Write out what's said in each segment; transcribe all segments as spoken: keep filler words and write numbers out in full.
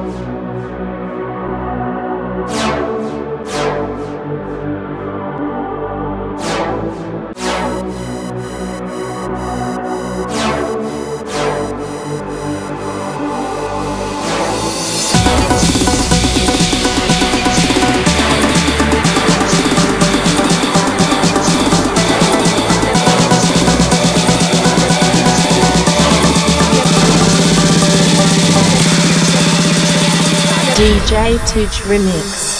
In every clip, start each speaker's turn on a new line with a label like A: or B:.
A: ди джей Tuj Remix.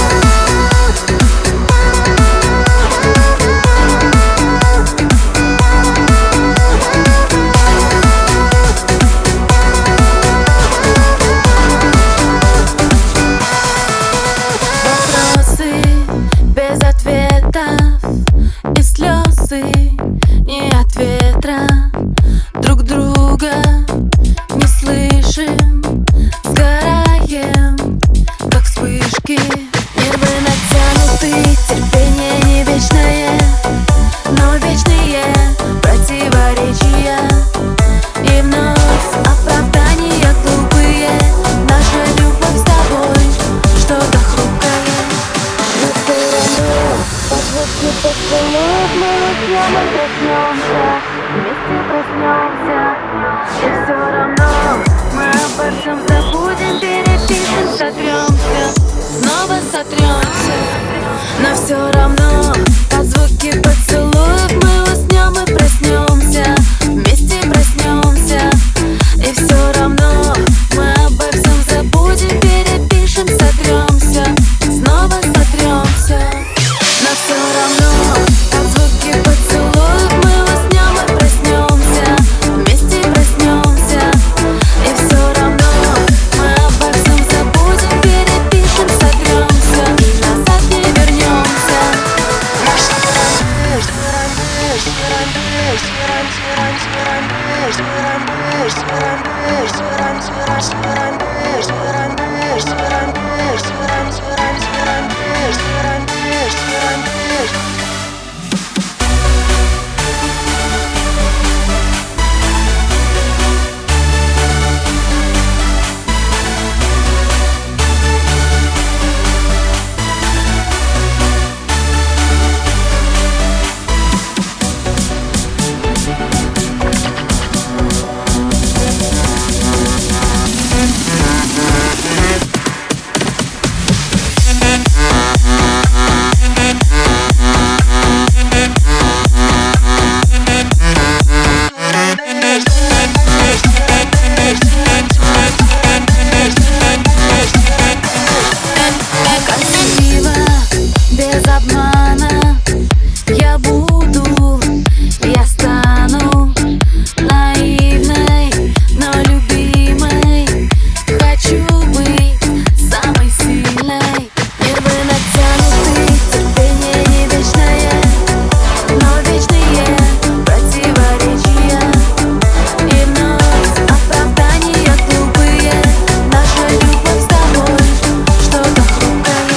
B: Вопросы без ответов и слезы не от ветра. Друг друга не слышим, сгораем, как вспышки. Нервы натянуты, терпение не вечное, но вечные противоречия. И вновь оправдания глупые. Наша любовь с тобой что-то хрупкое. Но все равно под звуки поцелуев мы уснем и проснемся, вместе проснемся. И все равно мы обо всем забудем, перепишем, сотремся, снова сотремся. Но все равно под звуки поцелуев мы уснем и проснемся, вместе проснемся. И все равно мы обо всем забудем, перепишем, сотремся, снова сотремся. Но все равно под звуки поцелуев мы уснем и проснемся, вместе проснемся. И все равно мы обо всем забудем, перепишем, сотремся и назад не вернемся. Без обмана я буду, я стану наивной, но любимой. Хочу быть самой сильной. Нервы натянуты, терпение не вечное, но вечные противоречия. И вновь оправдания глупые. Наша любовь с тобой что-то хрупкое.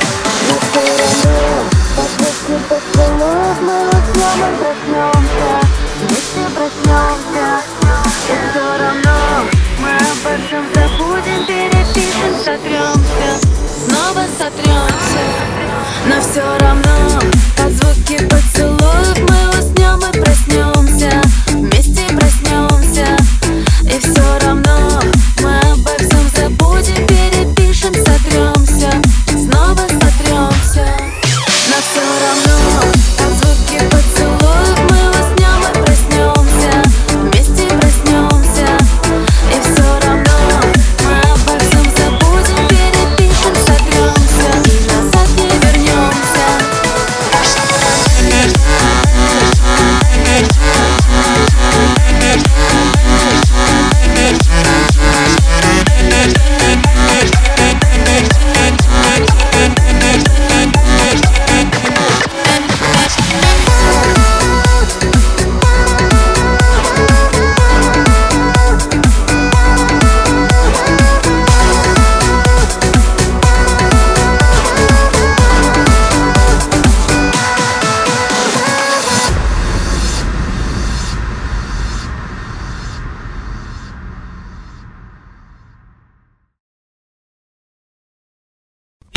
B: Поцелуев мы уснем и проснемся, вместе проснемся. И все равно мы обо всем забудем, перепишем, сотремся, снова сотремся. Но все равно под звуки поцелуев мы уснем и проснемся, вместе проснемся. И все равно мы обо всем забудем, перепишем, сотремся, снова сотремся. Но все равно под звуки поцелуев мы уснем и проснемся, вместе проснемся. И все равно мы обо всем забудем, перепишем, сотремся и назад не вернемся.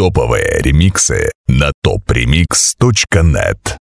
C: Топовые ремиксы на топ ремикс точка нет.